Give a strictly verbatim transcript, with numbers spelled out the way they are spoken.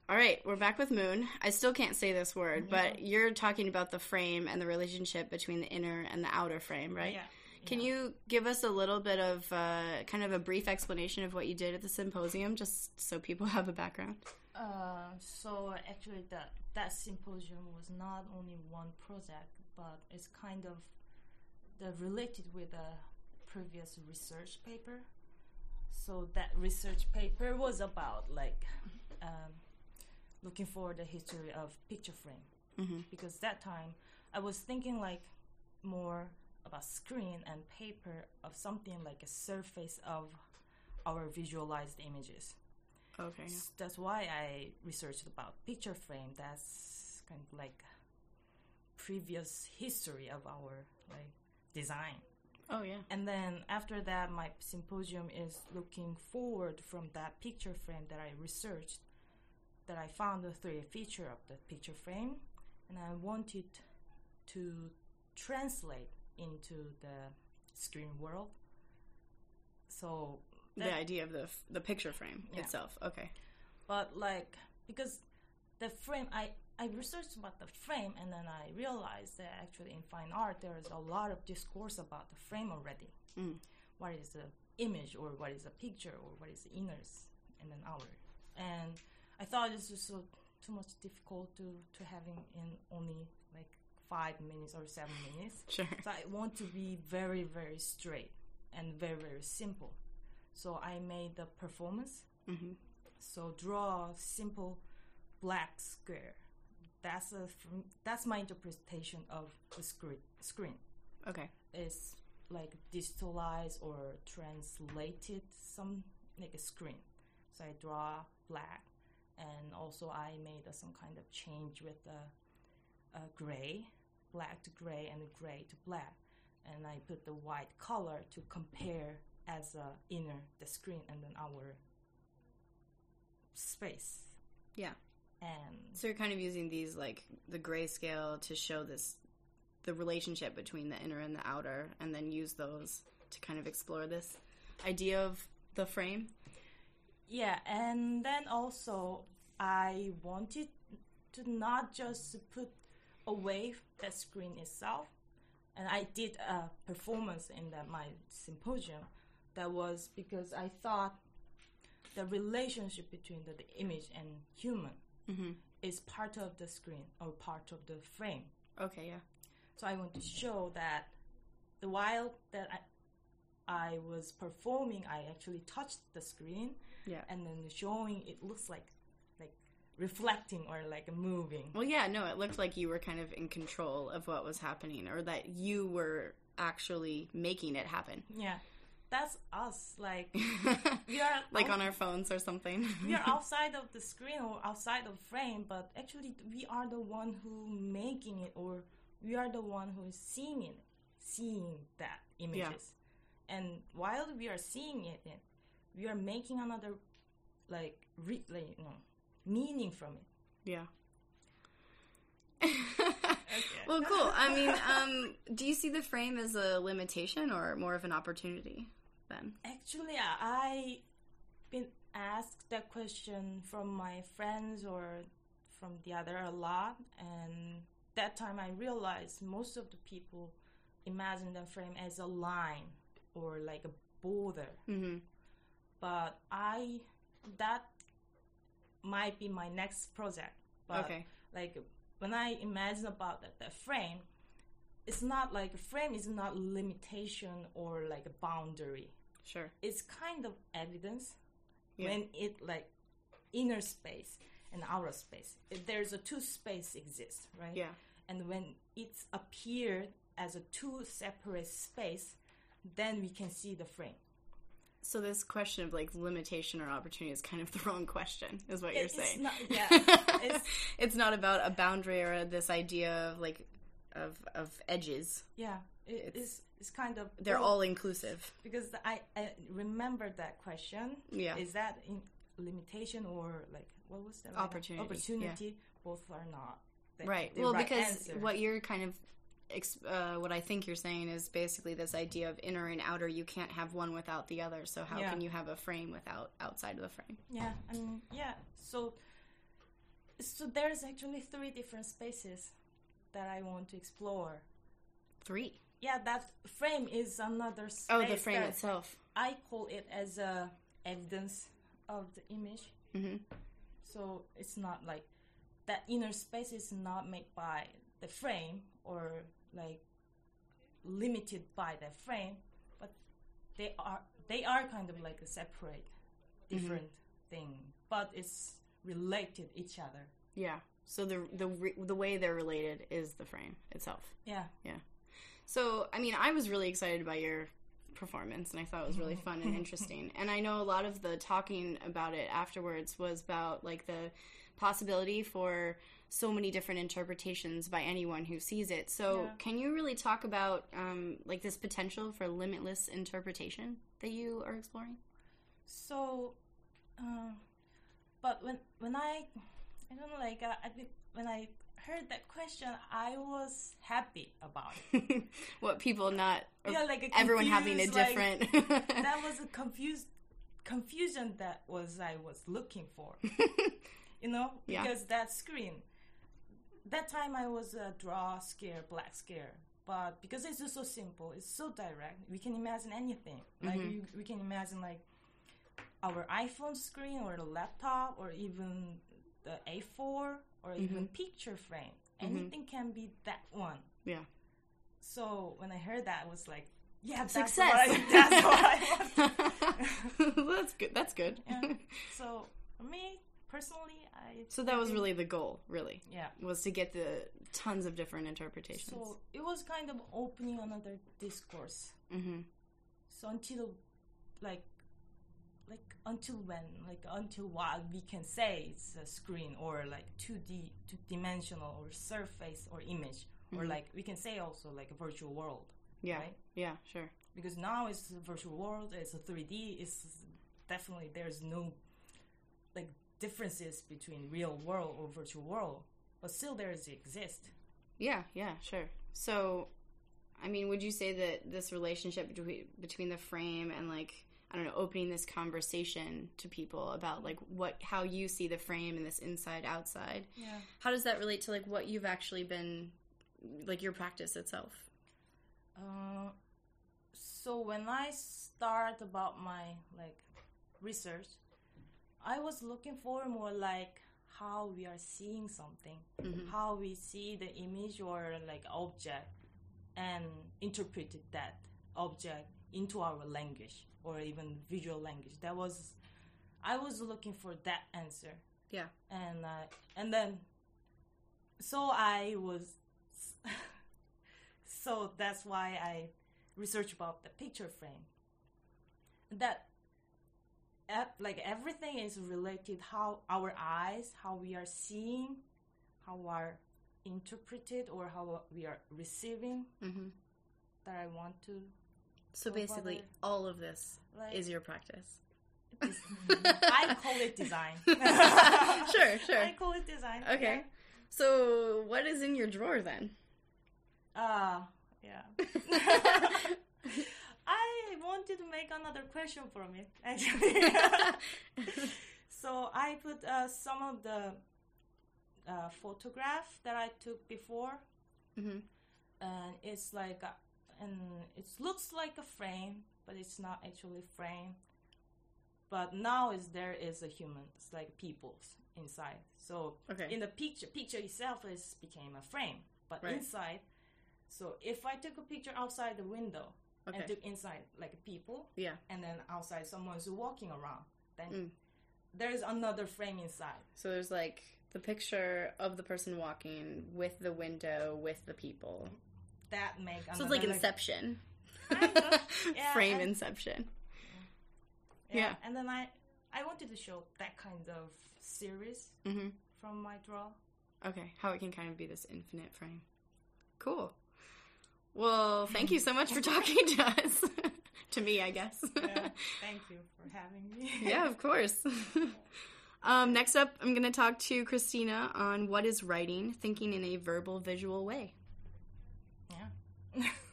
All right, we're back with Moon. I still can't say this word, Yeah. but you're talking about the frame and the relationship between the inner and the outer frame, right? Yeah. Can yeah. you give us a little bit of uh, kind of a brief explanation of what you did at the symposium, just so people have a background? Uh, so actually, that that symposium was not only one project, but it's kind of the related with a previous research paper. So that research paper was about like um, looking for the history of picture frame, Mm-hmm. because that time I was thinking like more about screen and paper of something like a surface of our visualized images. Okay. Yeah. S- That's why I researched about picture frame. That's kind of like previous history of our like design. Oh, yeah. And then after that, my symposium is looking forward from that picture frame that I researched, that I found the three feature of the picture frame, and I wanted to translate into the screen world. So The that- idea of the f- the picture frame Yeah. itself. Okay. But like, because the frame, I, I researched about the frame, and then I realized that actually in fine art there is a lot of discourse about the frame already. Mm. What is the image, or what is a picture, or what is the inners and an outer. And I thought this was so too much difficult to, to having in only like five minutes or seven minutes. Sure. So I want to be very, very straight and very, very simple. So I made the performance. Mm-hmm. So draw a simple black square. That's a from, that's my interpretation of the screen. Screen Okay. is like digitalized or translated some like a screen. So I draw black, and also I made uh, some kind of change with the uh, gray, black to gray, and gray to black, and I put the white color to compare as a inner the screen and then our space. Yeah. And So you're kind of using these, like, the grayscale to show this, the relationship between the inner and the outer, and then use those to kind of explore this idea of the frame. yeah, and then also I wanted to not just put away the screen itself, and I did a performance in the, my symposium. That was because I thought the relationship between the, the image and human Mm-hmm. is part of the screen or part of the frame. Okay, yeah. So I want to show that the while that I, I was performing, I actually touched the screen, Yeah. and then showing it looks like like reflecting or like moving. Well, yeah, no, it looked like you were kind of in control of what was happening, or that you were actually making it happen. Yeah, that's us. Like we are Like out- on our phones or something. we are outside of the screen or outside of frame, but actually we are the one who making it, or we are the one who is seeing it, seeing that images. And while we are seeing it, we are making another like re- like you know meaning from it. Yeah. Okay. Well, cool. I mean, um, do you see the frame as a limitation or more of an opportunity then? Actually, I been asked that question from my friends or from the other a lot, and that time I realized most of the people imagine the frame as a line or like a border. Mm-hmm. But I that might be my next project. But Okay. like when I imagine about the, the frame, it's not like a frame is not limitation or like a boundary. Sure. It's kind of evidence Yeah. when it like inner space and outer space. If there's a two space exists, right? Yeah. And when it's appeared as a two separate space, then we can see the frame. So this question of like limitation or opportunity is kind of the wrong question, is what It- you're it's saying. not- yeah, it's- It's not about a boundary or this idea of like of of edges. Yeah, it, it's it's kind of They're both, all inclusive. because I, I remember that question. Yeah. Is that in limitation or like what was that? Opportunity, Opportunity. Both are not. the- Right. the Well, right because answer. what you're kind of, ex- uh, what I think you're saying is basically this idea of inner and outer. You can't have one without the other. So how Yeah. can you have a frame without outside of the frame? Yeah, I mean, yeah. So So there's actually three different spaces that I want to explore. Three? Yeah, that frame is another space. Oh, the frame itself. I call it as a evidence of the image. Mm-hmm. So it's not like that inner space is not made by the frame or like limited by the frame, but they are they are kind of like a separate, different mm-hmm. thing, but it's related each other. Yeah. So the the the way they're related is the frame itself. Yeah. Yeah. So I mean, I was really excited by your performance, and I thought it was really fun and interesting. And I know a lot of the talking about it afterwards was about like the possibility for so many different interpretations by anyone who sees it. So yeah. Can you really talk about um, like this potential for limitless interpretation that you are exploring? So, uh, but when when I I don't know, like uh, I think when I heard that question, I was happy about it. What, people not, yeah, like everyone having a different. Like, that was a confused confusion that was I was looking for. You know, because yeah. that screen. That time I was a uh, draw scare, black scare, but because it's just so simple, it's so direct. We can imagine anything. Like mm-hmm. we, we can imagine like our iPhone screen or the laptop or even the A four or mm-hmm. even picture frame. Anything mm-hmm. can be that one. Yeah. So when I heard that, I was like, yeah, that's success. What I, that's what I want. Well, that's good. That's good. Yeah. So for me personally, I. So that was really the goal. Really. Yeah. Was to get the tons of different interpretations. So it was kind of opening another discourse. Mm-hmm. So until, like. Like until when, like until what we can say it's a screen or like two D, two-dimensional or surface or image, mm-hmm. or like we can say also like a virtual world. Yeah, right? Yeah, sure. Because now it's a virtual world, it's a three D. It's definitely there's no like differences between real world or virtual world, but still there is exist. Yeah, yeah, sure. So, I mean, would you say that this relationship between between the frame and like, I don't know, opening this conversation to people about like what, how you see the frame and this inside outside. Yeah. How does that relate to like what you've actually been, like your practice itself? Uh, so when I start about my like research, I was looking for more like how we are seeing something, mm-hmm. how we see the image or like object and interpreted that object into our language. Or even visual language. That was, I was looking for that answer. Yeah. And uh, and then, so I was, so that's why I researched about the picture frame. That, like everything is related. How our eyes, how we are seeing, how we are interpreted, or how we are receiving. Mm-hmm. That I want to. So basically, all of this like, is your practice. I call it design. Sure, sure. I call it design. Okay. Yeah. So what is in your drawer then? Ah, uh, yeah. I wanted to make another question from it, actually. So I put uh, some of the uh, photograph that I took before. Mm-hmm. And it's like... A, and it looks like a frame, but it's not actually a frame. But now is there is a human, it's like people's inside. So okay. in the picture, picture itself is became a frame, but right. inside. So if I took a picture outside the window okay. and took inside like people, yeah, and then outside someone's walking around, then mm. there's another frame inside. So there's like the picture of the person walking with the window with the people. That make so it's like Inception. Kind of, yeah, frame and, Inception. Yeah. yeah, and then I I wanted to show that kind of series mm-hmm. from my draw. Okay, how it can kind of be this infinite frame. Cool. Well, thank you so much for talking to us. To me, I guess. Yeah, thank you for having me. Yeah, of course. Um, next up, I'm going to talk to Christina on what is writing, thinking in a verbal, visual way. Yeah.